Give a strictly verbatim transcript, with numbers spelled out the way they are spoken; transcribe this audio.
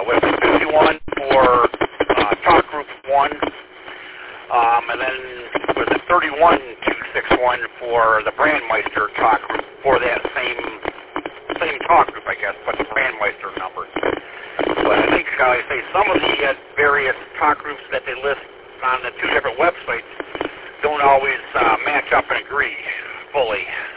with fifty-one for uh, Talk Group one, um, and then with the thirty-one two sixty-one for the Brandmeister Talk Group for that same same talk group, I guess, but the Brandmeister number. But I think, uh, I say, some of the uh, various talk groups that they list on the two different websites don't always uh, match up and agree fully.